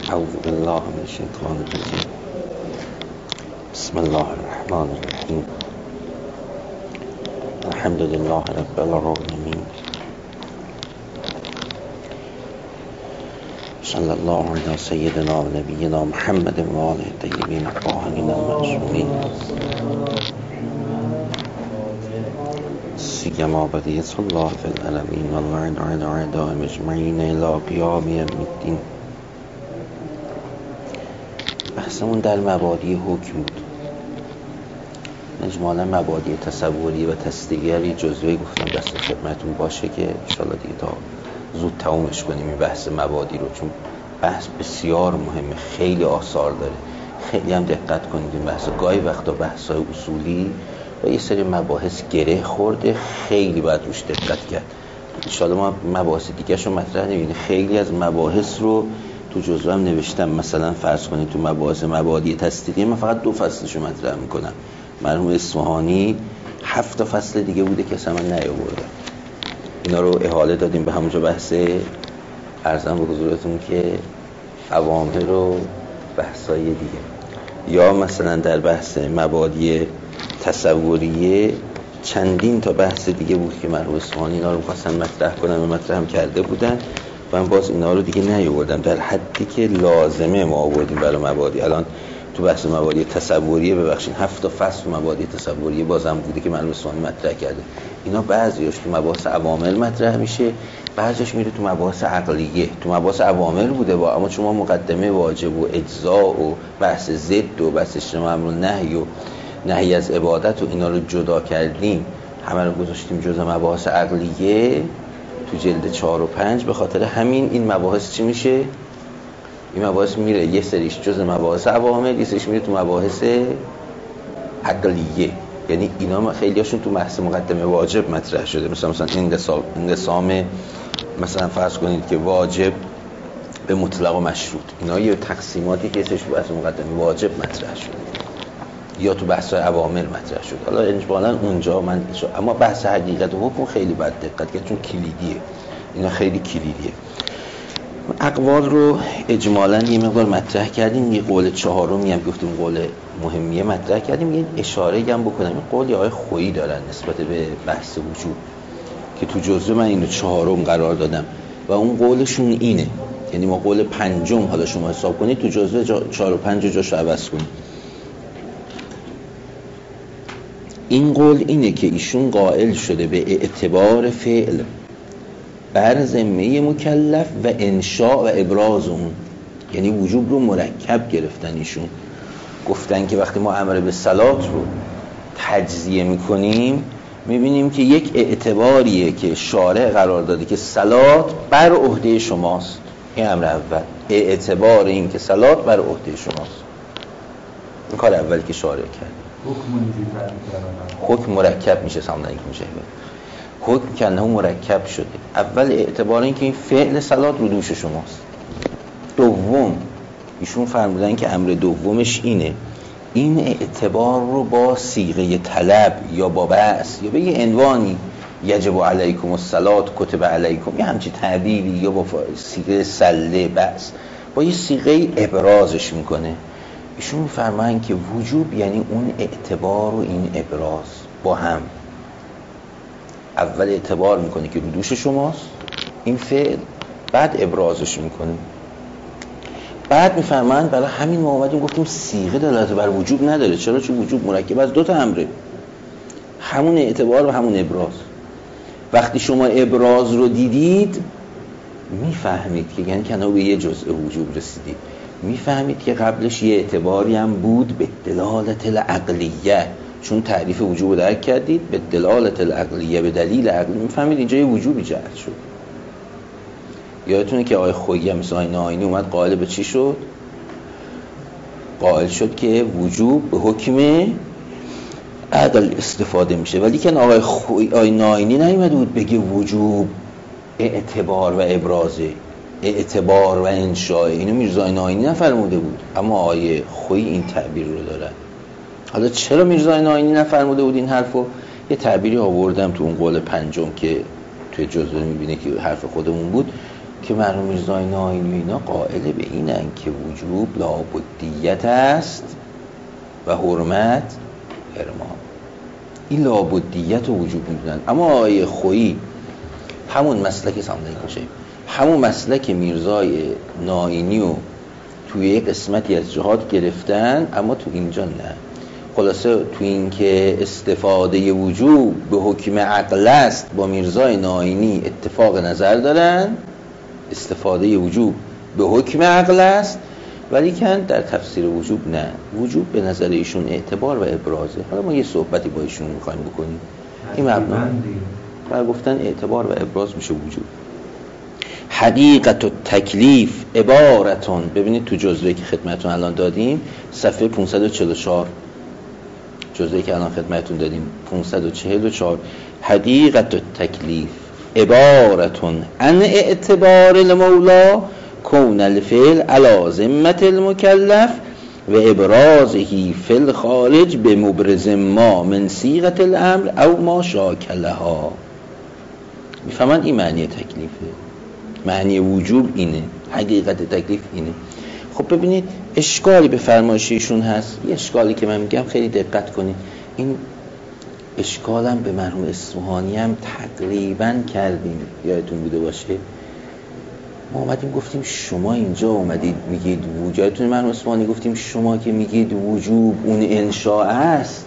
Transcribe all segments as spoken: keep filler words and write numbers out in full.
اعوذ بالله من الشیطان الرجیم. بسم الله الرحمن الرحیم. الحمد لله رب العالمین. صلی الله علی سیدنا و نبینا محمد و آله الطیبین الطاهرین المعصومین، سیما بقیة الله فی العالمین و اللعن علی اعدائهم اجمعین الی قیام یوم الدین. بحثمون در مبادی حکم بود. اجمالا مبادی تصوری و تصدیقی جزوی گفتم دست خدمتون باشه که انشاءالله دیگه تا زود تمومش کنیم این بحث مبادی رو، چون بحث بسیار مهمه، خیلی آثار داره. خیلی هم دقت کنید این بحث، گاهی وقتا بحث‌های اصولی و یه سری مباحث گره خورده، خیلی باید روش دقت کرد. انشاءالله ما مباحث دیگه شو مطرح نمی‌بینیم. خیلی از مباحث رو تو جزوه هم نوشتم. مثلا فرض کنید تو مباحث مبادی تصدیقی من فقط دو فصلشو مطرح میکنم. مرحوم اصفهانی هفت فصل دیگه بوده که اصلا من نیاوردم. اینا رو احاله دادیم به همونجا بحث ارزم به حضورتون که عوامل و بحثای دیگه. یا مثلا در بحث مبادی تصوریه چندین تا بحث دیگه بود که مرحوم اصفهانی اینا رو می‌خواستن مطرح کنن و مطرح هم کرده بودن و من باز اینا رو دیگه نیاوردم در حدی که لازمه ما آوردیم برای مبادی. الان تو بحث مبادی تصوریه ببخشید هفت تا فصل مبادی تصوریه بازم بوده که مرحوم اصفهانی مطرح کرده. اینا بعضیاش تو مباحث عوامل مطرح میشه، بعضیش میره تو مباحث عقلیه. تو مباحث عوامل بوده با اما شما مقدمه واجب و اجزاء و بحث ضد و بحث اجتماع امر نهی و نهی از عبادت و اینا رو جدا کردیم، همه رو گذاشتیم جزء مباحث عقلیه تو جلد چهار و پنج. به خاطر همین این مباحث چی میشه؟ این مباحث میره یه سریش جزء مباحث عوامل، یه سریش میره تو مباحث عقلیه. یعنی اینا خیلی هاشون تو بحث مقدمه واجب مطرح شده، مثلا مثلا انقسام مثلا فرض کنید که واجب به مطلق و مشروط، اینا یه تقسیماتی که سریش تو بحث مقدمه واجب مطرح شده یا تو بحث عوامل مطرح شد. حالا اجمالاً اونجا من شد. اما بحث حقیقت و حکم خیلی باید دقت کرد چون کلیدیه. اینا خیلی کلیدیه. اقوال رو اجمالاً یه مقدار مطرح کردیم. یه قول چهارمی هم گفتیم قول مهمیه مطرح کردیم. یه اشاره هم بکنم این قولی آقای خویی دارن نسبت به بحث وجود که تو جزوه من اینو چهارم قرار دادم و اون قولشون اینه. یعنی ما قول پنجم حالا شما حساب کنید تو جزوه جا چهار و پنج جاشو عوض کنید. این قول اینه که ایشون قائل شده به اعتبار فعل بر ذمه مکلف و انشاء و ابراز اون، یعنی وجوب رو مرکب گرفتن. ایشون گفتن که وقتی ما امر به صلات رو تجزیه میکنیم میبینیم که یک اعتباریه که شارع قرار داده که صلات بر عهده شماست. این امر اول، اعتبار این که صلات بر عهده شماست. این کار اولی که شارع کرد. حکم مرکب میشه سامدن یک میشه حکم که انه مرکب شده. اول اعتبار این که این فعل صلات رو دوش شماست. دوم ایشون فرمودن که امر دومش اینه این اعتبار رو با صیغه طلب یا با بأس یا به یه عنوانی یجب علیکم الصلات کتب علیکم یه همچی تعبیری یا با صیغه سله بأس با یه صیغه ابرازش میکنه. ایشون میفرمایند که وجوب یعنی اون اعتبار و این ابراز با هم. اول اعتبار میکنه که رو دوش شماست این فعل، بعد ابرازش میکنه. بعد میفرمایند برای همین ما اومدیم گفتیم صیغه دلالت بر وجوب نداره. چرا؟ چون وجوب مرکب از دو تا امره، همون اعتبار و همون ابراز. وقتی شما ابراز رو دیدید میفهمید که یعنی کنار به یه جزء وجوب رسیدید. میفهمید که قبلش یه اعتباری هم بود به دلالت العقلیه، چون تعریف وجوب رو درک کردید به دلالت العقلیه، به دلیل عقلی میفهمید اینجا یه وجوبی جعل شد. یادتونه که آقای خویی مثل آیین آینی اومد قائل به چی شد؟ قائل شد که وجوب به حکم عقل استفاده میشه، ولی که آقای خویی آیین آینی نیومده بود بگه وجوب اعتبار و ابرازه، اعتبار و انشاء. اینو میرزا آینی نفرموده بود، اما آیه خویی این تعبیر رو داره. حالا چرا میرزا آینی نفرموده بود این حرفو؟ یه تعبیری آوردم تو اون قول پنجم که توی جزوه میبینه که حرف خودمون بود که مرحوم میرزای ناینی اینا قائل به اینن که وجوب لابدیت است و حرمت حرمان. این لابدیت و وجوب میدونن. اما آیه خویی همون مسلک سامدهی کشه همون مسلک میرزای ناینی و توی یک قسمتی از جهات گرفتن، اما تو اینجا نه. خلاصه تو این که استفاده وجوب به حکم عقل است با میرزای ناینی اتفاق نظر دارن، استفاده وجوب به حکم عقل است، ولی کن در تفسیر وجوب نه، وجوب به نظر ایشون اعتبار و ابرازه. حالا ما یه صحبتی با ایشون میخوایم بکنیم. این مبنا بر گفتن اعتبار و ابراز میشه وجوب. حقیقت و تکلیف عبارتون، ببینید تو جزوه‌ای که خدمتتون الان دادیم صفحه پانصد و چهل و چهار، جزوه‌ای که الان خدمتتون دادیم پانصد و چهل و چهار، حقیقت و تکلیف عبارتون ان اعتبار المولا کون الفعل علی ذمة المکلف و ابرازه فی الخارج به مبرز ما من صیغة الامر او ما شاکلها. میفهمن این معنی تکلیفه، معنی وجوب اینه، حقیقت تکلیف اینه. خب ببینید اشکالی به فرمایششون هست، یه اشکالی که من میگم خیلی دقت کنید، این اشکالم به مرحوم اصفهانی هم تقریبا کردیم، یادتون بوده باشه ما اومدیم گفتیم شما اینجا اومدید میگید وجوب، یادتون مرحوم اصفهانی گفتیم شما که میگید وجوب اون انشاء است.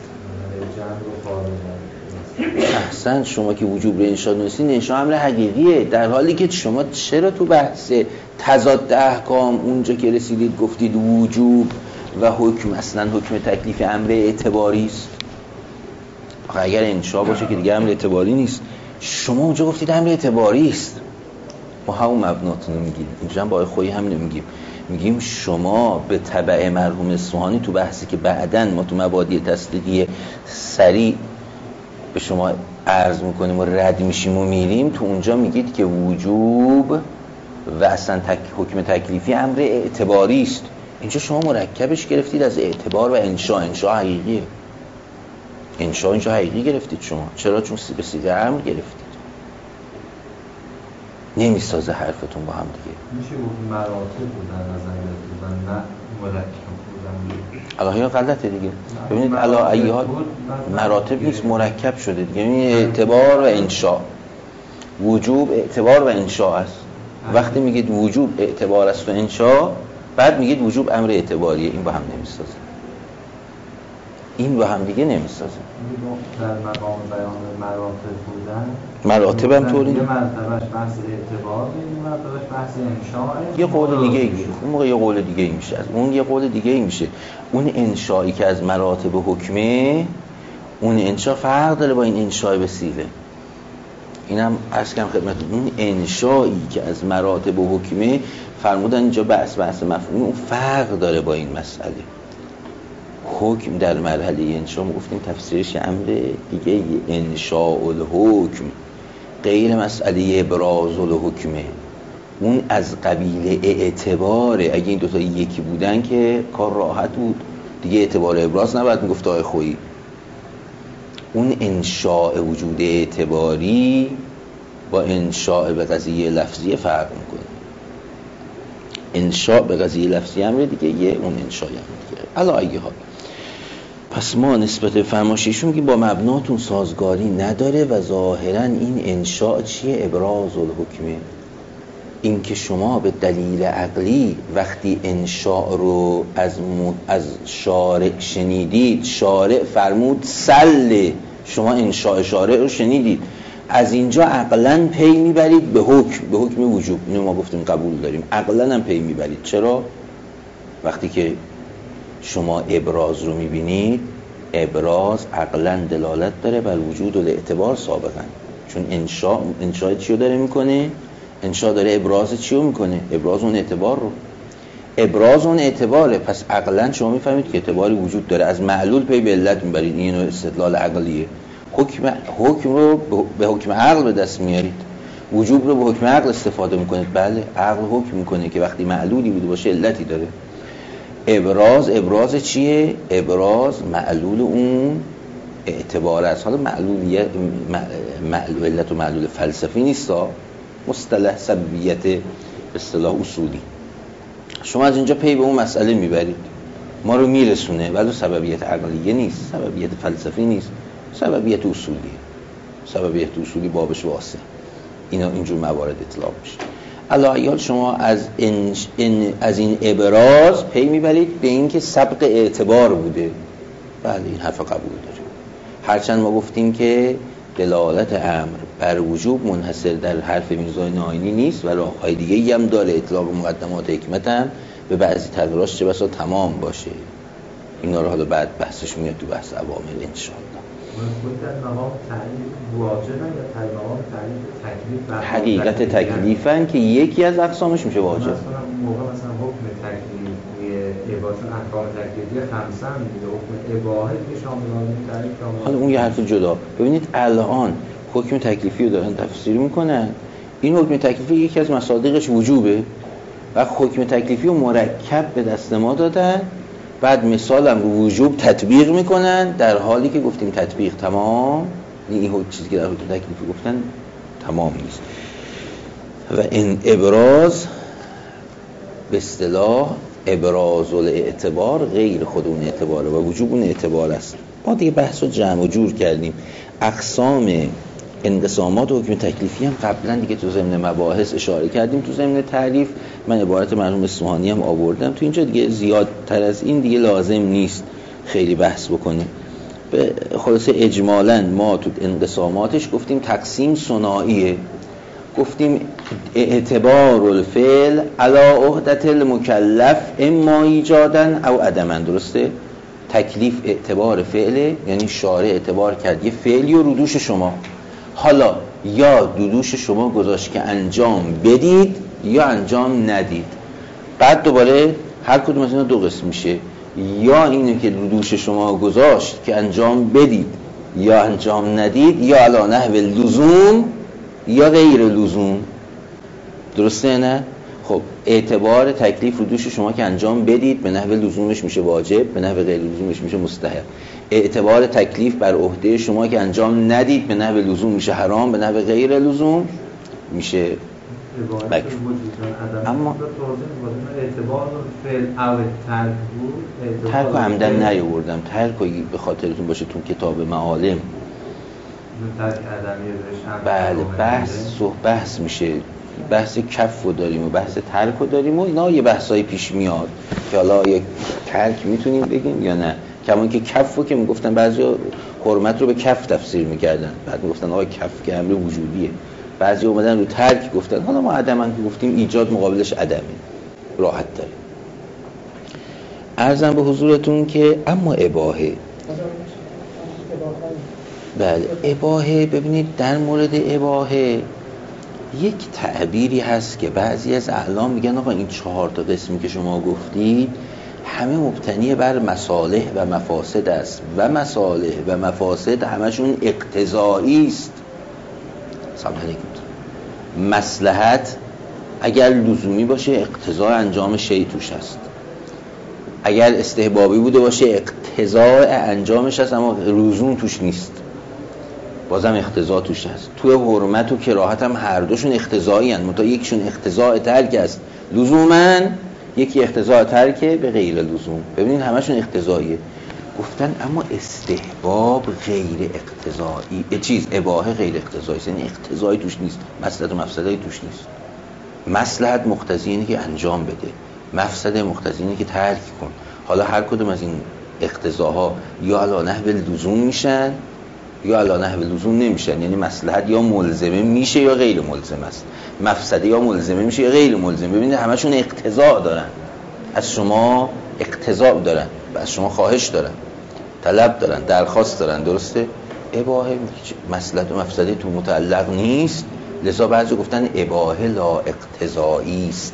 احسن، شما که وجوب رو انشاء دونستین، انشاء امر حقیقیه، در حالی که شما چرا تو بحث تضاد احکام اونجا که رسیدید گفتید وجوب و حکم اصلا حکم تکلیف امر اعتباری است؟ اگر انشاء باشه که دیگه امر اعتباری نیست. شما اونجا گفتید امر اعتباری است. ما همون مبناتون رو میگیم، اینجا هم با خویی هم نمیگیم، میگیم شما به تبع مرحوم اصفهانی تو بحثی که بعدن ما تو مبادی تصدیقی سریع به شما عرض میکنیم و رد میشیم و میریم، تو اونجا میگید که وجوب و اصلا تک حکم تکلیفی امر اعتباری است. اینجا شما مرکبش گرفتید از اعتبار و انشاء، انشاء حقیقیه، انشاء انشاء حقیقی گرفتید شما. چرا؟ چون به صیغه امر گرفتید. نمیسازه حرفتون با هم دیگه. میشه گفت مراتب بودن نظر بودن نه مرکب بودن. الهی غلطه دیگه. ببینید الا ایات مراتب نیست، مرکب شده دیگه. یعنی اعتبار و انشاء، وجوب اعتبار و انشاء است. وقتی میگید وجوب اعتبار است و انشاء، بعد میگید وجوب امر اعتباریه، این با هم نمیسازه. این با هم دیگه نمیسازه. در مقام بیان مراتب بودن، مراتب هم طوری یه مرتبهش بحث اعتبار، یه مرتبهش بحث انشاء، یه قول دیگه ای اون موقع یه قول دیگه ای میشه، از اون یه قول دیگه ای میشه. اون انشایی که از مراتب حکمه، اون انشا فرق داره با این انشای به صیغه. اینم عرض کردم خدمتتون، اون انشایی که از مراتب حکمه فرمودن اینجا بحث بحث مفهومی، اون فرق داره با این مسئله. حکم در مرحله انشاء ما گفتیم تفسیرش امر دیگه، انشاء الحکم غیر مسئله ابراز الحکمه، اون از قبیل اعتباره. اگه این دوتا یکی بودن که کار راحت بود دیگه، اعتبار ابراز نباید میگفت آقای خویی. اون انشاء وجود اعتباری با انشاء به قضیه لفظی فرق میکنه. انشاء به قضیه لفظی امر دیگه، یه اون انشاء امر دیگه. علی ای حال، پس ما نسبت به فرمایششون که با مبناتون سازگاری نداره و ظاهرا این انشاء چیه؟ ابراز الحکمه. این که شما به دلیل عقلی وقتی انشاء رو از از شارع شنیدید، شارع فرمود سل، شما انشاء شارع رو شنیدید، از اینجا عقلاً پی میبرید به حکم، به حکم وجوب. اینو ما گفتیم قبول داریم، عقلاً هم پی میبرید. چرا؟ وقتی که شما ابراز رو میبینید، ابراز عقلاً دلالت داره بر وجود و اعتبار سابقاً، چون انشاء انشاء چی رو داره میکنه؟ انشاء داره ابراز چی رو میکنه؟ ابراز اون اعتبار رو، ابراز اون اعتباره. پس عقلاً شما میفهمید که اعتباری وجود داره، از معلول پی به علت میبرید. این نوع استدلال عقلیه. حکم حکم رو به حکم عقل به دست میارید، وجوب رو به حکم عقل استفاده میکنید. بله، عقل حکم میکنه که وقتی معلولی بوده باشه علتی داره. ابراز ابراز چیه؟ ابراز معلول اون اعتبار است. حالا معلولیت معلول علت و معلول فلسفی نیست، مصطلح سببیت اصطلاح اصولی. شما از اینجا پی به اون مسئله میبرید، ما رو میرسونه، ولی سببیت عقلیه نیست، سببیت فلسفی نیست، سببیت اصولیه. سببیت اصولی بابش واسه اینا اینجور موارد اطلاق میشه. علاوه شما از این, این از این ابراز پی میبرید به اینکه سبق اعتبار بوده. بله این حرف قبول داریم، هرچند ما گفتیم که دلالت امر بر وجوب منحصر در حرف میرزا ناینی نیست و راه‌های دیگه‌ای هم داره، اطلاق مقدمات حکمت هم به بعضی تدراج چه بسا تمام باشه. اینا رو حالا بعد بحثش میاد تو بحث عوامل انشاءالله. حقیقت تکلیفن که یکی از اقسامش میشه واجب. مثلا موقع مثلا حکم تکلیفی عبارت احکام تکلیفی خمسه میده، حکم اباحه که شامل تکلیف شامل. حالا اون یه حرف جدا. ببینید الان حکم تکلیفی رو دارن تفسیر میکنن، این حکم تکلیفی یکی از مصادیقش وجوبه و حکم تکلیفی رو مرکب به دست ما دادن، بعد مثال هم رو وجوب تطبیق میکنن، در حالی که گفتیم تطبیق تمام این چیزی که در حکم تکلیفی گفتن تمام نیست. و این ابراز به اصطلاح ابراز الاعتبار غیر خود اون اعتباره و وجوب اون اعتبار است. ما دیگه بحث رو جمع و جور کردیم. اقسام انقسامات حکم تکلیفی هم قبلا دیگه تو ضمن مباحث اشاره کردیم، تو ضمن تعریف من عبارت مرحوم اصفهانی هم آوردم، تو اینجا دیگه زیادتر از این دیگه لازم نیست خیلی بحث بکنیم. به خلاصه اجمالاً ما تو انقساماتش گفتیم تقسیم ثنائیه، گفتیم اعتبار الفعل علی عهدة المکلف اما ایجادن او عدما. درسته؟ تکلیف اعتبار فعله، یعنی شارع اعتبار کرد یه فعلی و رودوش شما، حالا یا دودوش شما گذاشت که انجام بدید یا انجام ندید. بعد دوباره هر کدوم از اینا دو قسم میشه، یا اینه که دودوش شما گذاشت که انجام بدید یا انجام ندید، یا علی نحو لزوم یا غیر لزوم. درسته نه؟ خب اعتبار تکلیف رو دوش شما که انجام بدید به نحو لزومش میشه واجب، به نحو غیر لزومش میشه مستحب. اعتبار تکلیف بر عهده شما که انجام ندید به نحو لزوم میشه حرام، به نحو غیر لزوم میشه مکروه. اما اعتبار فعل او ترک بود، ترک و عمدن نیاوردم، ترک و به خاطرتون باشه تو کتاب معالم بله بحث بحث میشه، بحث کف رو داریم و بحث ترک رو داریم و اینا یه بحثای پیش میاد که حالا یک ترک میتونیم بگیم یا نه. کمان که کف رو که میگفتن بعضیا حرمت رو به کف تفسیر میکردن، بعد میگفتن آقا کف که امر وجودیه، بعضی اومدن رو ترک گفتن، حالا ما عدم که گفتیم ایجاد مقابلش عدمه، راحت داره. عرضم به حضورتون که اما اباحه، بله اباحه، ببینید در مورد اباحه یک تعبیری هست که بعضی از اعلام میگن آقا این چهار تا قسمی که شما گفتید همه مبتنی بر مصالح و مفاسد است و مصالح و مفاسد همشون اقتضایی است. مصلحت اگر لزومی باشه اقتضا انجام شیء توش هست، اگر استحبابی بوده باشه اقتضا انجامش هست اما لزوم توش نیست، بازم اقتضا توش هست. توی حرمت و کراهت هم هر دوشون اقتضایی هستند، منتها یکیشون اقتضاء ترک است لزوماً، یکی اقتضاء ترک به غیر لزوم. ببینید همشون اقتضاییه. گفتن اما استحباب غیر اقتضایی، یه چیز اباحه غیر اقتضایی، یعنی اقتضایی توش نیست، مصلحت و مفسدی توش نیست. مصلحت مقتضی اینه که انجام بده، مفسده مقتضی اینه که ترک کن. حالا هر کدوم از این اقتضاها یا علی نحو لزوم میشن یا علی نحو لزوم نمیشن، یعنی مصلحت یا ملزمه میشه یا غیر ملزم است، مفسده یا ملزمه میشه یا غیر ملزم. ببینید همشون اقتضا دارن، از شما اقتضا دارن و از شما خواهش دارن، طلب دارن، درخواست دارن. درسته؟ اباحه مصلحت و مفسده تو متعلق نیست، لذا بعضی گفتن اباحه لا اقتضایی است.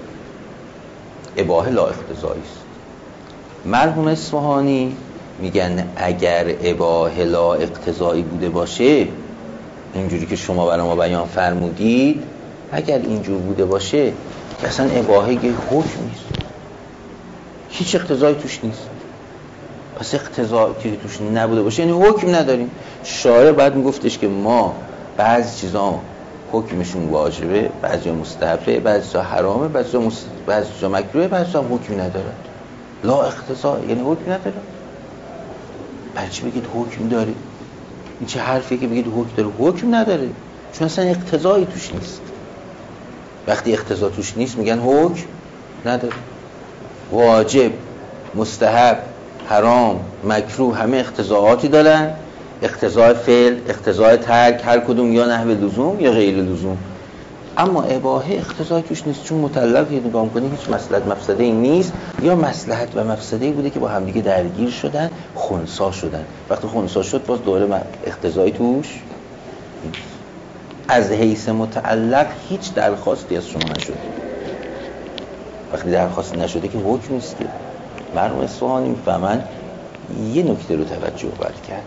اباحه لا اقتضایی است. مرحوم اصفهانی میگن اگر اباحه لا اقتضایی بوده باشه، اینجوری که شما برای ما بیان فرمودید، اگر اینجور بوده باشه اصلا اباحه یه حکم نیست، هیچ اقتضایی توش نیست. پس اقتضایی که توش نبوده باشه یعنی حکم نداریم. شارع بعد میگفتش که ما بعضی چیزا حکمشون واجبه، بعضی مستحبه، بعضی حرامه، بعضی مست... بعضی مکروه، بعضی هم حکم ندارن. لا اقتضا یعنی حکم نداره. بچه بگید حکم داره، این چه حرفیه که بگید حکم داره؟ حکم نداره، چون اصلا اقتضایی توش نیست. وقتی اقتضا توش نیست میگن حکم نداره. واجب، مستحب، حرام، مکروه همه اقتضاعاتی دارن، اقتضاء فعل، اقتضاء ترک، هر کدوم یا نحو لزوم یا غیر لزوم. اما اباحه اقتضایی توش نیست، چون مطلق یه نگاه کنی هیچ مصلحت مفسده ای نیست، یا مصلحت و مفسده ای بوده که با همدیگه درگیر شدن، خنثی شدن. وقتی خنثی شد باز دوباره اقتضایی توش نیست. از حیث متعلق هیچ درخواستی از شما نشده. وقتی درخواست نشده که حکم نیست که. مرحوم اصفهانی میفهمن یه نکته رو توجه بر کرد.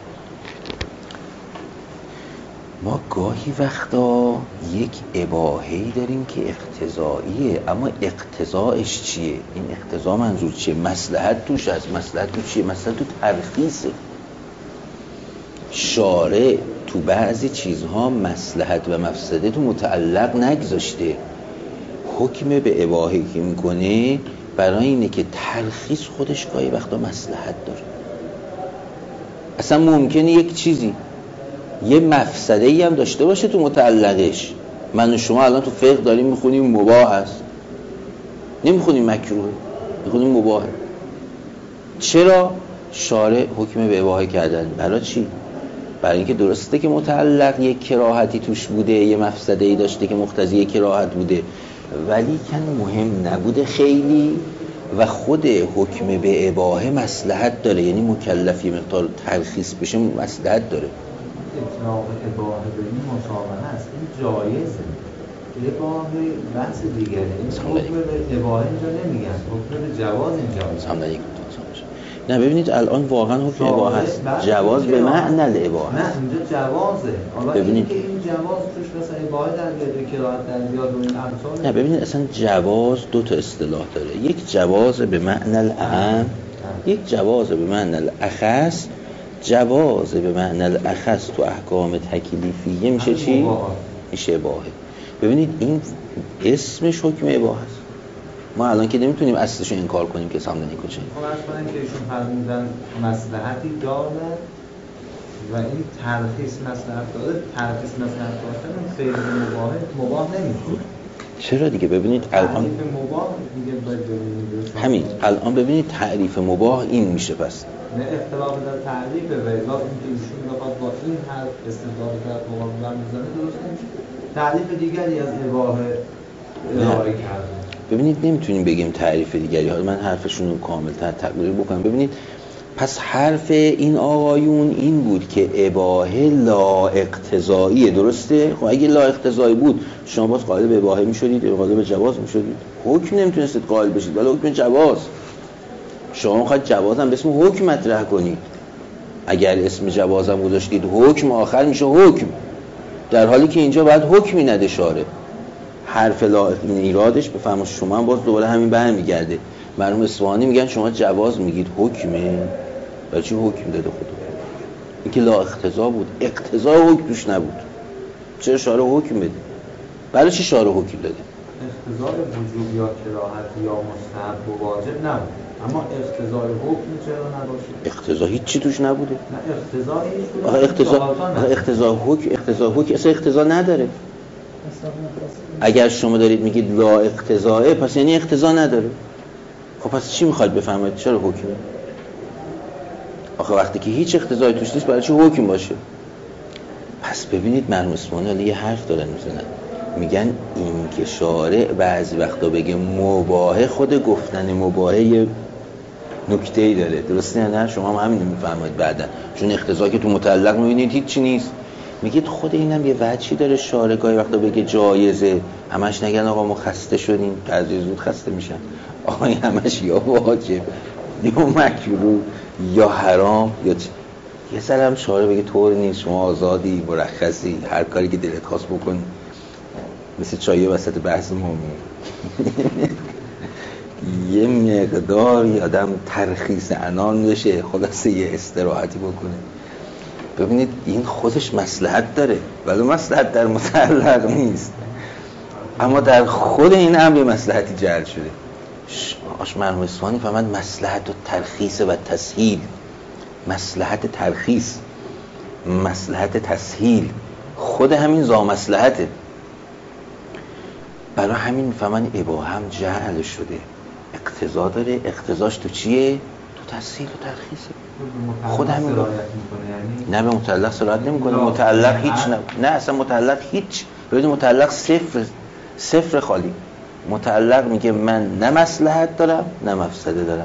ما گاهی وقتا یک اباحه‌ای داریم که اقتضاییه، اما اقتضاش چیه؟ این اقتضا منظور چیه؟ مصلحت توش هست. مصلحت تو چیه؟ مصلحت تو ترخیصه. شارع تو بعضی چیزها مصلحت و مفسده تو متعلق نگذاشته. حکم به اباحه که میکنه برای اینه که ترخیص خودش گاهی وقتا مصلحت داره. اصلا ممکنه یک چیزی یه مفسده ای هم داشته باشه تو متعلقش. من و شما الان تو فقه داریم میخونیم مباح است، نمیخونیم مکروه، میخونیم مباح. چرا؟ شارع حکم به اباحه کردن. برای چی؟ برای اینکه درسته که متعلق یک کراهتی توش بوده، یه مفسده ای داشته که مقتضی یک کراهت بوده، ولی کن مهم نبوده خیلی و خود حکم به اباحه مصلحت داره، یعنی مکلفی مقدار ترخیص بشه مصلحت داره. اطلاق اباحه به این مسامحه است، این جایزه. اباحه بحث دیگره. این حکم به اباحه اینجا نمیگن، حکم به جواز اینجا میگن. نه ببینید الان واقعا حکم اباحه است، جواز به معنی الاباحه. نه اینجا جوازه. حالا ببینید که این جواز توش مثلا اباحه در بیاد، کراهت در بیاد و این امثال. نه ببینید اصلا جواز دو تا اصطلاح داره. یک جواز به معنی الاعم، یک جواز به معنی الاخص. جواز به معنی الاخص تو احکام تکلیفیه میشه چی؟ میشه اباحه. ببینید این اسمش حکم اباحه است. ما الان که نمیتونیم اصلش رو انکار کنیم که سامدنی کچه. خب از کنیم که ایشون فرمودن مصلحتی داره و این ترخیص مصلحت داره، ترخیص مصلحت داره این فعل مباح مباح نمیشه. چرا دیگه؟ ببینید الان تعریف مباح دیگه باید ببینید همین الان ببینید تعریف مباح این میشه. پس نه اختلاف در تعریف و الا اینکه ایشون بخواد با این حرف استدلال در مقابل میزنه درست نمیشه. تعریف دیگری از اباحه ارائه کرده. ببینید نمیتونیم بگیم تعریف دیگری. حالا من حرفشون رو کامل‌تر تقریر بکنم. ببینید پس حرف این آقایون این بود که اباحه لا اقتضاییه، درسته؟ خب اگه لا اقتضایی بود شما باز قائل به اباحه میشدید، قائل به جواز میشدید. حکم نمیتونستید قائل بشید ولی حکم جواز. شما میخواید جواز هم به اسم حکم مطرح کنید. اگر اسم جواز هم گذاشتید حکم آخر میشه حکم، در حالی که اینجا باید حکمی نده شارع. حرف لا این ایرادش بفهمید شما هم باز دوباره همین برمیگرده. مرحوم اصفهانی میگن شما جواز میگید حکمه، برای چی حکم داده خدا؟ این که لا اقتضا بود، اقتضا حکم توش نبود. چرا شارع حکم بده؟ برای چی شارع حکم داده؟ اقتضای وجوب یا کراهت یا مستحب و واجب نبود، اما اقتضای حکم چرا نباشه؟ اقتضا هیچ چی توش نبوده. نه اقتضای هیچ بود. آخه اقتضا اقتضا حکم اقتضا حکم اصلا اقتضا نداره. اگر شما دارید میگید لا اقتضاه پس یعنی اقتضا نداره. خب پس چی میخواید بفهمید؟ چرا حکمه؟ آخه وقتی که هیچ اقتضایی توش نیست برای چی حکم باشه؟ پس ببینید مرحوم اصفهانی یه حرف دارن میزنن، میگن این که شارع بعضی وقتا بگه مباح، خود گفتن مباح یه نکته‌ای داره، درسته یا نه؟ شما هم همین میفهمید بعدا، چون اقتضا که تو متعلق میبینید هیچ چی نیست. میگید خود اینم یه وجهی داره شارع گاهی وقتا بگه جایزه. همش نگن آقا ما خسته شدیم، بعضی زود خسته میشن. آقا این همش یا واجب یا مکروه یا حرام یا چه. یه سر هم شارع بگه طور نیست، شما آزادی، مرخصی، هر کاری که دلت خواست بکن. مثل چایه وسط بحث ما یه مقدار آدم ترخیص عنان بشه، خلاصه یه استراحتی بکنه. ببینید این خودش مصلحت داره ولی مصلحت در متعلق نیست، اما در خود این امر مصلحتی جعل شده. آش مرحوم اصفهانی فهمد مصلحت و ترخیص و تسهیل، مصلحت ترخیص، مصلحت تسهیل، خود همین زا مصلحته. برای همین فهمن اباحه هم جعل شده، اقتضا داره. اقتضاش تو چیه؟ تو تسهیل و ترخیصه. خود همین رو نه به متعلق صلاحت نمیکنه. متعلق هیچ نه. نه اصلا متعلق هیچ. ببینید متعلق صفر، صفر خالی. متعلق میگه من نه مصلحت دارم نه مفسده دارم.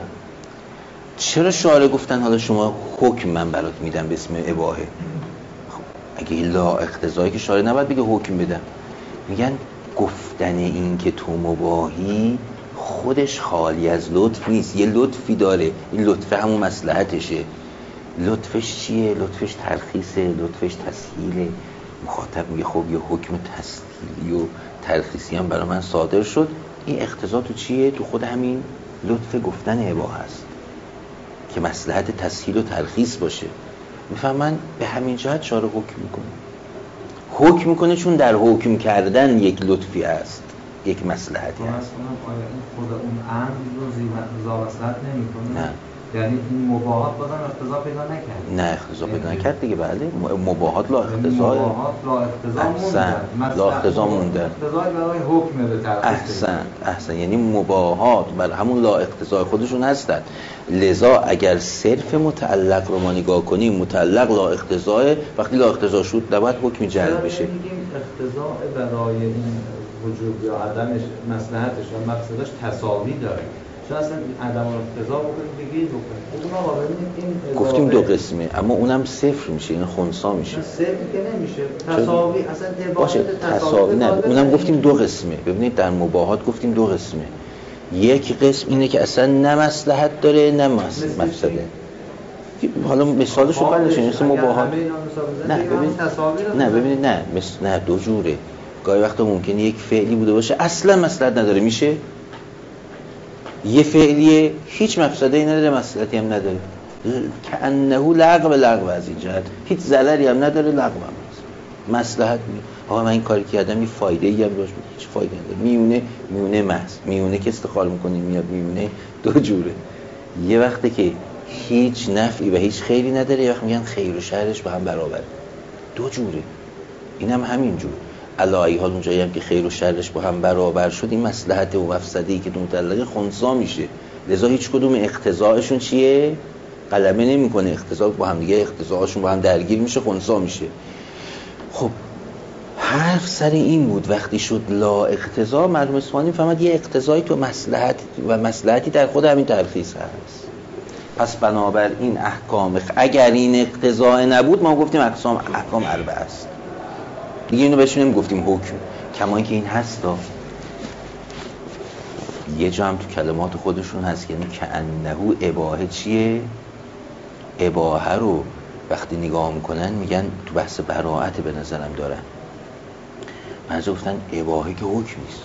چرا شارع گفتن حالا شما حکم من برات میدم به اسم اباحه؟ خب اگه لا اقتضایی که شارع نباید بگه حکم بدم. میگن گفتن این که تو مباحی خودش خالی از لطف نیست، یه لطفی داره. این لطف همون مصلحتشه. لطفش چیه؟ لطفش ترخیصه، لطفش تسهیله. مخاطب میگه خب یه حکم تسهیلی و ترخیصی هم برای من صادر شد، این اقتضا تو چیه؟ تو خود همین لطف گفتن اباحه است که مصلحت تسهیل و ترخیص باشه. میفهمن به همین جهت شارع حکم میکنه. حکم میکنه چون در حکم کردن یک لطفی هست، یک مصلحتی هست. خود اون امر رو زیبا مصلحت نمیکنه. نه یعنی این مباحات بازم اقتضا پیدا نکرد. نه اقتضا پیدا نکرد دیگه. بله مباحات لا اقتضا، مباحات لا اقتضا مونده. لا اقتضا مونده. اقتضای برای حکم به ترخیص. احسن احسن یعنی مباحات بر همون لا اقتضای خودشون هستن. لذا اگر صرف متعلق رو ما نگاه کنیم، متعلق لا اقتضای، وقتی لا اقتضا شد نباید حکم جلب بشه. میگیم اقتضا برای این وجوب یا عدمش مصلحتش و مقصدش تساوی داره. چون اصلا عدم اقتضا بکنید بگید بکنید. اونها ببینید این گفتیم دو قسمه، اما اونم صفر میشه، این خنثی میشه. صفر که نمیشه. تساوی اصلا باشه تساوی نه. اونم گفتیم دو قسمه. ببینید در مباحات گفتیم دو قسمه. یک قسم اینه که اصلا نه مصلحت داره نه مفسده. حالا مثالش رو برداشتیم مثل مباحات. نه ببینید نه ببینید نه مثل نه دو جوره. گاهی وقتا ممکنه یک فعلی بوده باشه اصلا مصلحت نداره میشه. یه فعلیه هیچ مفسده‌ای نداره، مصلحتی هم نداره. کأنه لغو لغو از این جهت هیچ ضرری هم نداره، لغو هم نیست. مصلحت می آقا من این کاری کردم یه فایده‌ای هم داشت، هیچ فایده نداره. میونه میونه محض. میونه که استخال می‌کنیم میاد میونه دو جوره. یه وقته که هیچ نفعی و هیچ خیری نداره، یه وقت میگن خیر و شرش با هم برابره. دو جوره. اینم هم همین جور. علایی حال اونجایی هم که خیر و شرش با هم برابر شد، این مصلحت و مفسده‌ای که متعلق خنثی میشه. لذا هیچ کدوم اقتضاءشون چیه؟ قلمه نمیکنه. اقتضا با هم دیگه اقتضاءشون با هم درگیر میشه، خنثی میشه. خب حرف سر این بود وقتی شد لا اقتضا، مرحوم اصفهانی فهمد یه اقتضایی تو مصلحت و مصلحتی در خود همین ترخیص هست. پس بنابراین احکام اگر این اقتضا نبود ما گفتیم اقسام احکام اربعه است. دیگه اینو بهش نمیگفتیم حکم، کما اینکه این هستا. یه جا هم تو کلمات خودشون هست، یعنی کأنه اباحه چیه؟ اباحه رو وقتی نگاه میکنن میگن تو بحث براءت به نظرم دارن. منظور گفتن اباحه که حکم نیست،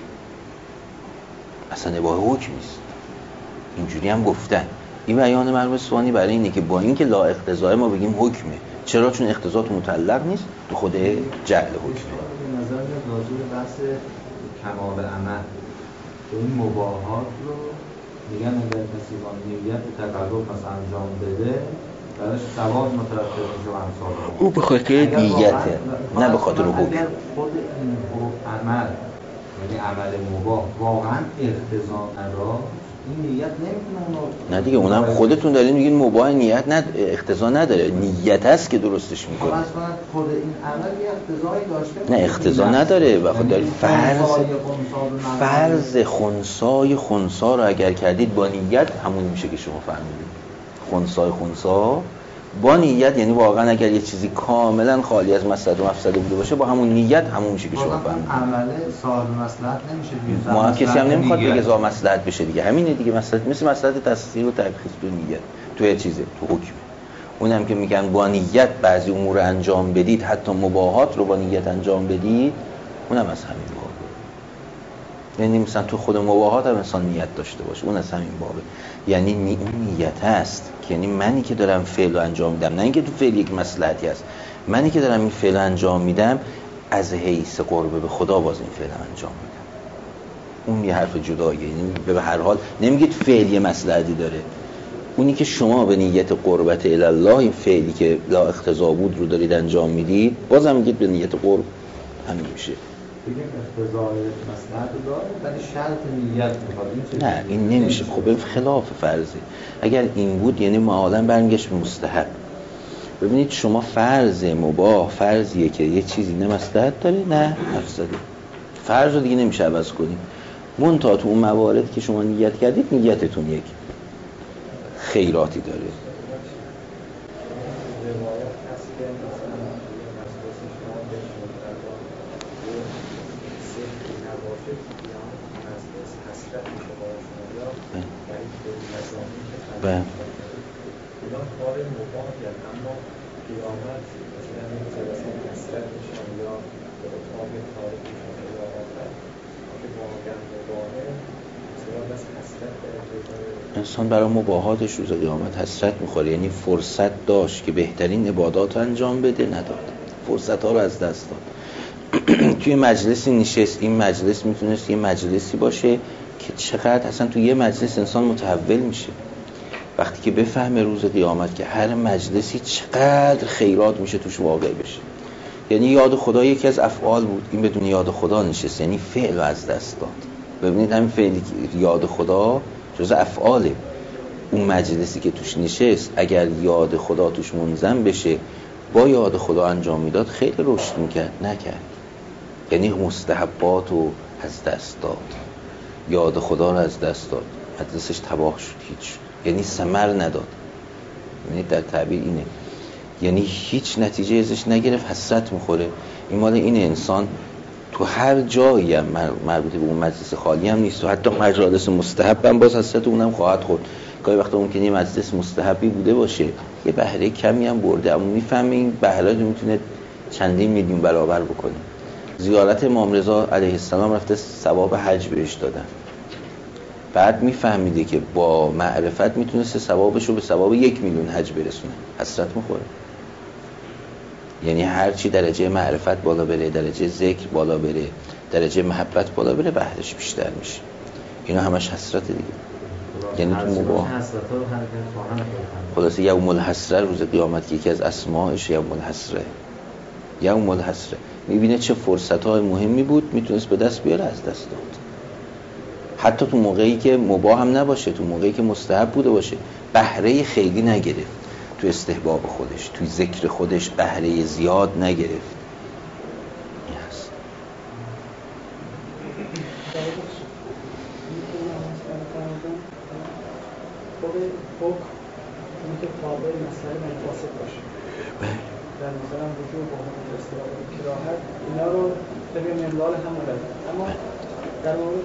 اصلا اباحه حکم نیست. اینجوری هم گفتن. این بیان مرحوم اصفهانی برای اینه که با اینکه لا اقتضای ما بگیم حکمه. چرا؟ چون اقتضا تو متعلق نیست، تو خود جعل حکمه. به نظر میاد راجع به بحث کمال عمل این مباحات رو میگن اگر کسی با نیت تقرب مثلا انجام بده براش ثواب مترتب میشه و امثال او به خاطر نیته نه به خاطر حکم. اگر خود این عمل یعنی عمل مباح واقعا اقتضا نداره، این نیت نمیتونه اونو. نه دیگه اونم خودتون دارین میگین مباح نیت نه اقتضا نداره، نیت هست که درستش میکنه. مثلا خود این عمل یه اقتضایی داشته نه اقتضا نداره و خود داره فرض فرض خنثای خنثی رو اگر کردید با نیت همون میشه که شما فهمیدید. خنثای خنثی با نیت یعنی واقعا اگر یه چیزی کاملا خالی از مصلحت و مفسده بوده باشه با همون نیت همون میشه که شما فهمیدید. عمل صاحب مصلحت نمیشه. ما کسی هم نمیخواد بگه ذا مصلحت بشه دیگه. همینه دیگه. مصلحت مثل مصلحت تسهیل و ترخیص تو نیت تو یه چیزه، تو حکم. اونم که میگن با نیت بعضی امور رو انجام بدید، حتی مباحات رو با نیت انجام بدید، اونم از همین باب. یعنی مثلا تو خود مباهات هم انسان نیت داشته باشه، اون از همین بابه. یعنی نی... اون نیت هست که یعنی منی که دارم فعل رو انجام میدم، نه اینکه تو فعل یک مصلحتی هست، منی که دارم این فعل انجام میدم از حیث قرب به خدا باز این فعل انجام میدم. اون یه حرف جداییه. یعنی به هر حال نمیگید فعل یه مصلحتی داره، اونی که شما به نیت قربت الی الله این فعلی که لا اقتضا بود رو دارید انجام میدید، بازم میگید به نیت قرب همین میشه. بگیم اقتضای مصلحت داره ولی شرط نیت میخواد. نه این نمیشه. خب خلاف فرضه. اگر این بود یعنی معالاً برمیگشت به مستحب. ببینید شما فرض مباح فرضیه که یه چیزی نه مصلحت داره نه مفسده، فرض رو دیگه نمیشه عوض کنیم. منتها تو اون موارد که شما نیت کردید نیتتون یک خیراتی داره. بله. اینا کار مباحی هست، اما قیامت مثلا جلسه حسرت میشن یا به اتفاق تاریخ میشن یا آخر که واقعا مباحه مثلا بس حسرت داره. انسان برای مباحاتش روز قیامت حسرت میخوره. یعنی فرصت داشت که بهترین عبادات انجام بده، نداد. فرصت ها رو از دست داد. توی مجلسی نشست، این مجلس میتونست یه مجلسی باشه که چقدر اصلا توی یه مجلس انسان متحول میشه وقتی که بفهمه روز قیامت که هر مجلسی چقدر خیرات میشه توش واقع بشه. یعنی یاد خدا یکی از افعال بود، این بدون یاد خدا نشست، یعنی فعل رو از دست داد. ببینید همین فعلی که یاد خدا جز افعاله. اون مجلسی که توش نشست اگر یاد خدا توش منظم بشه، با یاد خدا انجام میداد، خیلی رشد میکرد، نکرد. یعنی مستحبات رو از دست داد، یاد خدا رو از دست داد، مجلسش تباه شد، هیچ شد. یعنی ثمر نداد. یعنی در تعبیر اینه، یعنی هیچ نتیجه ازش نگرفت، حسرت میخوره. این مال این انسان تو هر جایی هم مربوط به اون مجلس خالی هم نیست، و حتی مجالس مستحب هم باز حسرت اونم خواهد خورد. گاهی وقتا ممکنه یه مجلس مستحبی بوده باشه، یه بهره کمی هم برده، اما میفهمه این بهره رو میتونه چندین میلیون برابر بکنه. زیارت امام رضا علیه السلام رفته ثواب حج بهش دادن، بعد میفهمیده که با معرفت میتونسته ثوابش رو به ثواب یک میلیون حج برسونه، حسرت میخوره. یعنی هر چی درجه معرفت بالا بره، درجه ذکر بالا بره، درجه محبت بالا بره، بهرش بیشتر میشه. اینا همش حسرت دیگه. یعنی تو مباح خلاصه یوم الحسره، روز قیامت که یکی از اسماءش یوم الحسره، یوم الحسره میبینه چه فرصت‌های مهمی بود میتونست به دست بیاره، از دست داد. حتی تو موقعی که مباح هم نباشه، تو موقعی که مستحب بوده باشه، بهره خیلی نگرفت. تو استحباب خودش، تو ذکر خودش بهره زیاد نگرفت. این هست. حکم این که تابع مسئله منفاسد باشه، در مثلا وجود با حکم استراحت و کراهت، اینا رو طبق منوال هم مورد. اما در مورد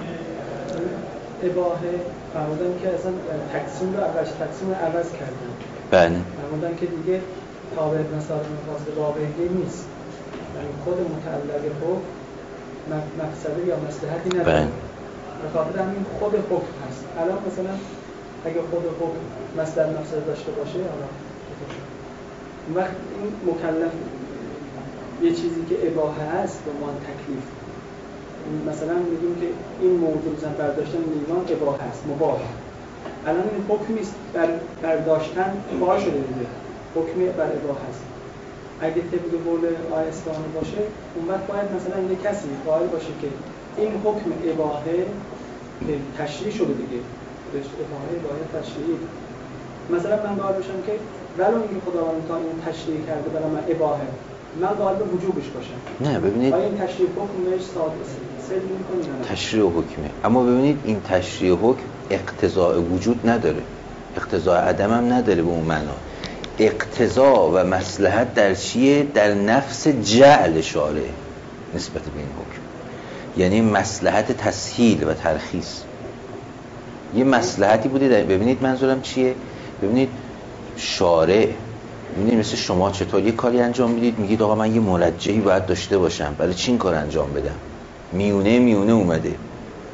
اباحه فرمودن که اصلا تقسیم رو عوض تقسیم رو عوض کردن. بله. فرمودن که دیگه تابع مسائل منفاسد واقعی نیست، یعنی خود متعلق حکم مفسده یا مصلحتی نداره. بله. بخاطر همین خود حکم هست. الان مثلا اگه خود حکم مصدر مفسده داشته باشه، حالا وقت این مکلف یه چیزی که اباحه هست به عنوان تکلیف، مثلا میگیم که این موضوع مثلا برداشتن لیوان اباحه هست، مباح. الان این حکم نیست، بر برداشتن مباح شده دیگه، حکم بر اباحه هست. اگه طبق قول آیه اصفهانی باشه، اون وقت باید مثلا یه کسی قائل باشه که این حکم اباحه تشریع شده دیگه، اباحه اباحه تشریعی. مثلا من قائل باشم که ولو اینکه خداوند تعالی این تشریع کرده برای من اباحه، من قائل به وجوبش باشم. نه ببینید آیا این تشریع حکم بهش ثابت سلم می‌کنه؟ تشریع حکمه، اما ببینید این تشریع حکم اقتضاء وجود نداره، اقتضاء عدم هم نداره به اون معنا. اقتضا و مصلحت در چیه؟ در نفس جعل شارع نسبت به این حکم. یعنی مصلحت تسهیل و ترخیص. یه مصلحتی بوده در... ببینید منظورم چیه؟ ببینید شارع، ببینید مثل شما چطور یه کاری انجام میدید، میگید آقا من یه مرجحی باید داشته باشم، برای چی این کار انجام بدم؟ میونه میونه اومده،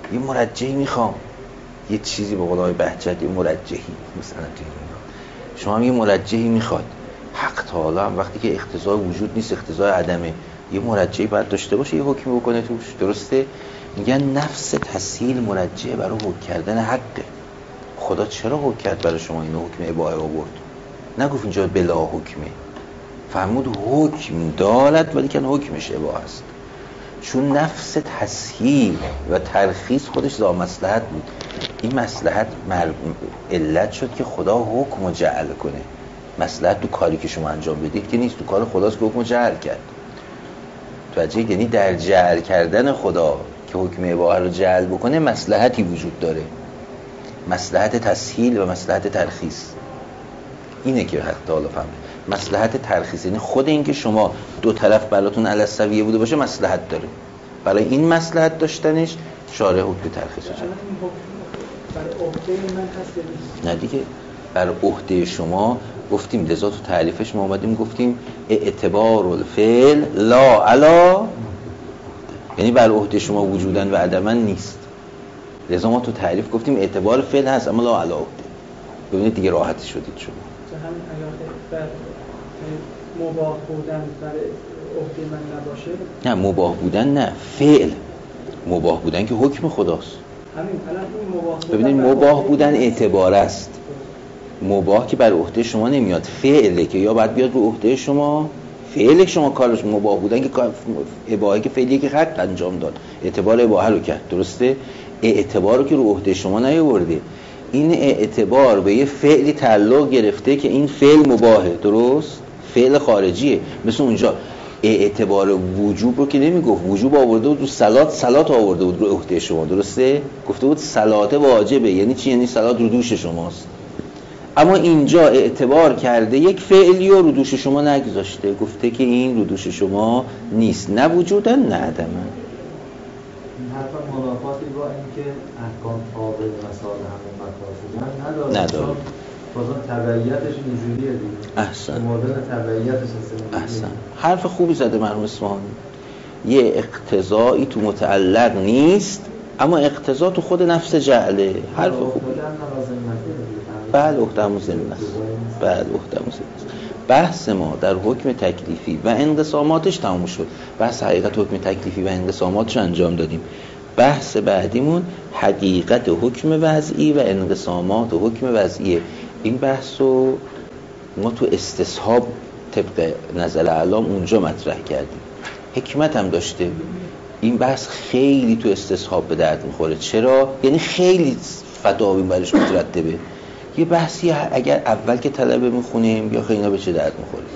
یه مرجحی میخوام، یه چیزی به قولای بهجت، یه مرجحی مثلا شما هم یه مرجحی میخواد. حق تعالی هم وقتی که اقتضای وجود نیست، اقتضای عدمه، یه مرجحی باید داشته باشه، یه حکمی بکنه توش. درسته؟ میگن نفس تسهیل مرجحه برای حکم کردن حقه. خدا چرا حکم کرد برای شما اینو حکم اباحه آورد؟ نگفت اینجا بلا حکمه، فرمود حکم دارد ولی که حکمش اباحه است. چون نفس تسهیل و ترخیص خودش ذا مصلحت بود. این مصلحت مر... علت شد که خدا حکم جعل کنه. مصلحت تو کاری که شما انجام بدید که نیست، تو کار خداست که حکم جعل کرد. توجه، یعنی در جعل کردن خدا که حکم اباحه رو جعل بکنه مصلحتی وجود داره، مصلحت تسهیل و مصلحت ترخیص. اینه که حق تعالی فهمه. مصلحت ترخیص یعنی خود این که شما دو طرف براتون علی السویه بوده باشه مصلحت داره. برای این مصلحت داشتنش شارع حکم ترخیص رو برای عهده من هست. نه دیگه، بر عهده شما گفتیم، لذا تو تعریفش ما اومدیم گفتیم اعتبار الفعل لا علا، یعنی بر عهده شما وجودن و عدمن نیست. لذا ما تو تعریف گفتیم اعتبار فعل هست اما لا علا عهده. ببینید دیگه راحت شدید شما. همین اگر بر مباح بودن بر عهده من نباشه، نه مباح بودن نه، فعل مباح بودن که حکم خداست. همین الان این مباح بودن، ببینید مباح بودن اعتبار است. مباح که بر عهده شما نمیاد، فعله که یا باید بیاد رو عهده شما. فعل شما کارش مباح بودن که اباحه که فعلیه که حق انجام داد، اعتبار اباحه رو کرد. درسته؟ اعتبار رو که رو عهده شما نیاورده. این اعتبار به یه فعلی تعلق گرفته که این فعل مباحه. درست؟ فعل خارجیه. مثل اونجا اعتبار وجوب رو که نمیگفت، وجوب آورده بود رو صلات، صلات آورده بود رو عهده شما. درسته؟ گفته بود صلات واجبه. یعنی چی؟ یعنی صلات رو دوش شماست. اما اینجا اعتبار کرده یک فعلی رو رو دوش شما نگذاشته، گفته که این رو دوش شما نیست، نه وجودن نه عدمن. این حرفا منافاتی با اینکه احکام تابع مسائل همون مکاسب نداره. نداره. بازم تبعیتش اینجوریه دیگه. احسن. مدل تبعیتش هست. احسن. حرف خوبی زده مرحوم اصفهانی. یه اقتضایی تو متعلق نیست اما اقتضا تو خود نفس جعله. حرف خوب. بله احتمال زمین است. بله احتمال زمین است. بحث ما در حکم تکلیفی و انقساماتش تموم شد. بحث حقیقت حکم تکلیفی و انقساماتش انجام دادیم. بحث بعدیمون حقیقت حکم وضعی و انقسامات حکم وضعیه. این بحث رو ما تو استصحاب طبق نظر اعلام اونجا مطرح کردیم. حکمت هم داشته. این بحث خیلی تو استصحاب به درد میخوره. چرا؟ یعنی خیلی فتاوی برش مترتبه. یه بحثی اگر اول که طلبه میخونیم یا خیلی به چه درد میخوره.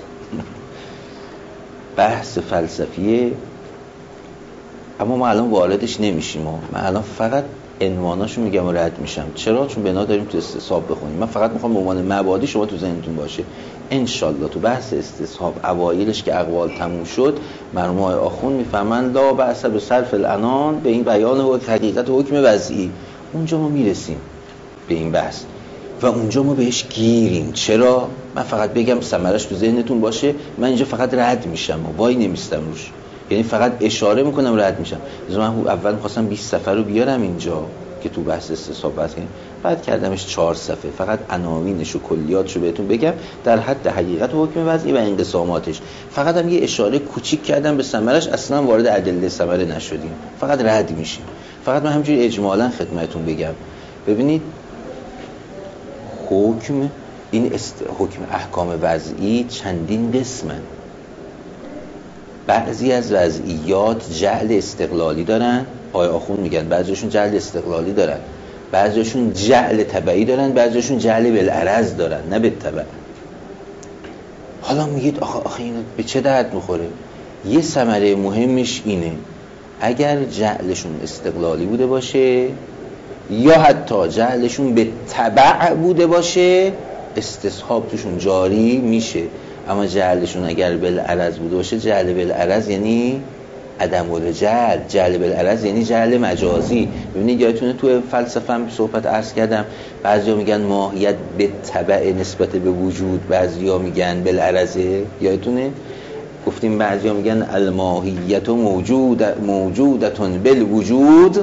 بحث فلسفیه، اما ما الان واردش نمیشیم. من الان فقط عنواناشو میگم و رد میشم. چرا؟ چون بنا داریم تو استصحاب بخونیم. من فقط میخوام به عنوان مبادی شما تو ذهنتون باشه. انشالله تو بحث استصحاب اوایلش که اقوال تموم شد، مرحوم آقای آخوند میفهمن لا بأس به صرف العنان به این بیان و حقیقت حکم وضعی. اونجا ما میرسیم به این بحث و اونجا ما بهش گیریم. چرا؟ من فقط بگم ثمرش تو ذهنتون باشه. من اینجا فقط رد میشم و وای نمیستم روش، یعنی فقط اشاره میکنم رد میشم. من اول میخواستم بیست صفحه رو بیارم اینجا که تو بحث استصحاب بحث کنیم، بعد کردمش چهار صفحه، فقط عناوینش و کلیاتشو بهتون بگم در حد حقیقت و حکم وضعی و انقساماتش. فقط هم یه اشاره کوچیک کردم به ثمرش، اصلا وارد ادله ثمره نشدیم، فقط رد میشیم. فقط من همینجوری اجمالا خدمتتون بگم. ببینید حکم این است... حکم احکام وضعی چندین قسمن. بعضی از وضعیات جعل استقلالی دارن، آقای آخوند میگن بعضیشون جعل استقلالی دارن، بعضیشون جعل تبعی دارن، بعضیشون جعل بالعرض دارن نه بالتبع. حالا میگید آخه آخه این به چه درد میخوره؟ یه ثمره مهمش اینه اگر جعلشون استقلالی بوده باشه یا حتی جعلشون به تبع بوده باشه استصحاب توشون جاری میشه. اما جعلشون اگر بالعرض بوده باشه، جعل بالعرض یعنی عدم الجعل، جعل بالعرض یعنی جعل مجازی. ببینید یادتونه تو فلسفه هم صحبت عرض کردم، بعضیا میگن ماهیت به تبع نسبت به وجود، بعضیا میگن بالعرضه. یادتونه گفتیم بعضیا میگن الماهیت موجود موجودتون بالوجود،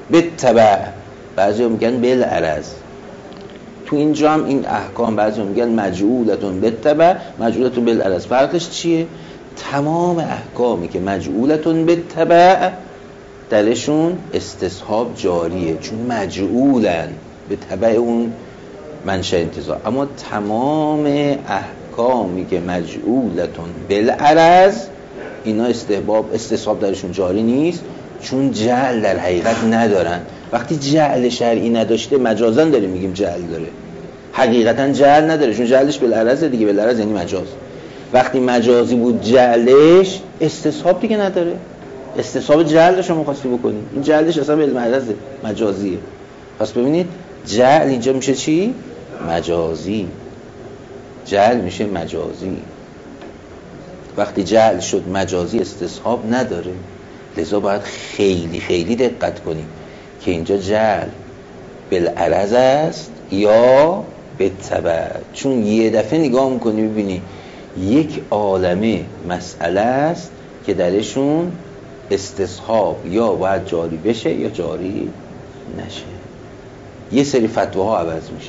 بالتبع، بعضی میگن بالعرض. تو اینجا هم این احکام بعضی میگن مجعولتون بالتبع، مجعولتون بالعرض. فرقش چیه؟ تمام احکامی که مجعولتون بالتبع درشون استصحاب جاریه، چون مجعولن به تبع اون منشأ انتزاع. اما تمام احکامی که مجعولتون بالعرض اینا استحباب استصحاب درشون جاری نیست، چون جعل در حقیقت ندارن. وقتی جعل شرعی نداشته مجازاً داریم میگیم جعل داره، حقیقتاً جعل نداره، چون جعلش بالعرض دیگه. بالعرض یعنی مجاز. وقتی مجازی بود جعلش استصحاب دیگه نداره. استصحاب جعل شما خواستی بکنید، این جعلش اصلا بالعرض مجازیه. پس ببینید جعل اینجا میشه چی؟ مجازی. جعل میشه مجازی. وقتی جعل شد مجازی استصحاب نداره. لذا باید خیلی خیلی دقت کنیم که اینجا جعل بالعرض است یا بالتبع. چون یه دفعه نگاه میکنی ببینی یک عالمه مسئله است که درشون استصحاب یا باید جاری بشه یا جاری نشه. یه سری فتواها عوض میشه.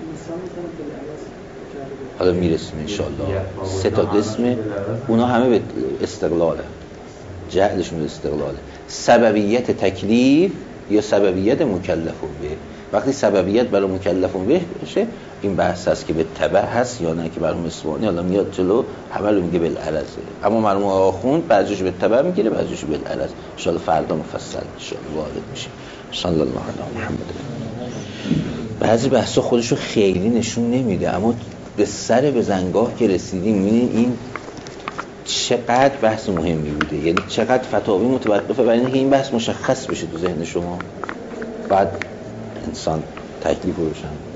حالا میرسیم انشالله. سه تا قسمه اونا همه به استقلاله، جعلشون به استقلاله. سببیت تکلیف یا سببیت مکلفون به. وقتی سببیت برای مکلفون به بشه این بحث هست که به تبع هست یا نه، که برای مسوانی حالا میاد جلو همه رو میگه بالعرضه. اما مرحوم آخوند بعضیش به تبع میگیره بعضیش بالعرض. ان شاء الله فردا مفصل ان شاء الله وارد میشیم. صلی الله علی محمد. بعضی بحثا خودشو خیلی نشون نمیده، اما به سر به زنگاه که رسیدیم میبینید این چقدر بحث مهمی بوده، یعنی چقدر فتاوی متوقفه برای اینکه این بحث مشخص بشه تو ذهن شما. بعد انسان تکلیف رو روشن